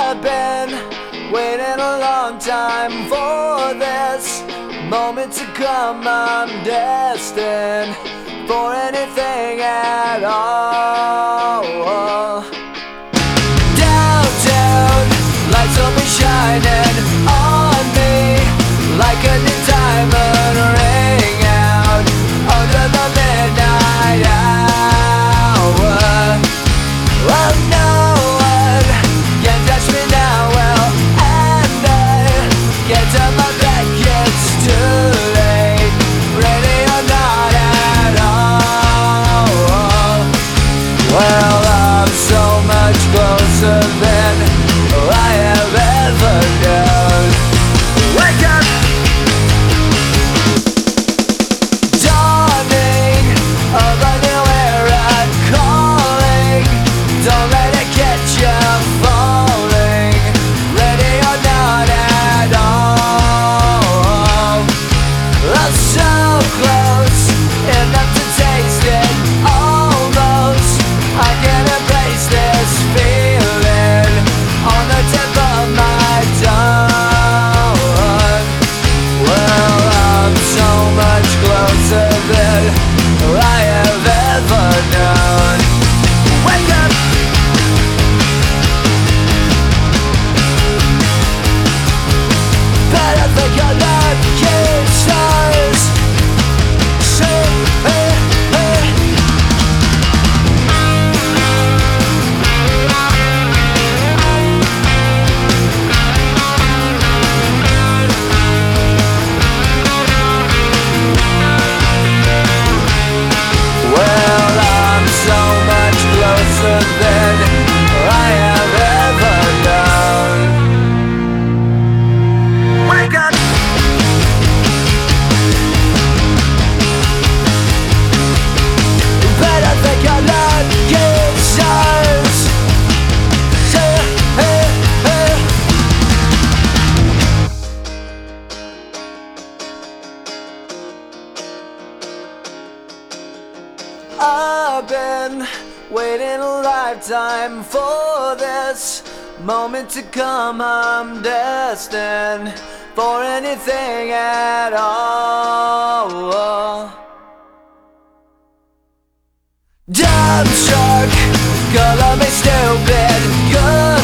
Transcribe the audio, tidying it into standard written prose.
I've been waiting a long time for this moment to come. I'm destined for anything at all. Downtown, lights will be shining on me like a new diamond ring out under the midnight hour. Well, no one can touch me now, well, and I get to my back, it's too late, ready or not at all. Well, I'm so much closer than I have ever known. Wake up! Dawning of a new era calling. Don't let it catch you falling, ready or not at all. I'm so close, enough to taste it, almost. I can embrace this feeling on the tip of my tongue. Well, I'm so much closer than I have ever known. Wake up! But I think I love you, stars. So, hey, hey. Well, I'm so much closer than I have ever known. Wake up! But I think I love you, stars. So, hey, hey. I've been waiting a lifetime for this moment to come. I'm destined for anything at all. Dumbstruck, color me stupid, good.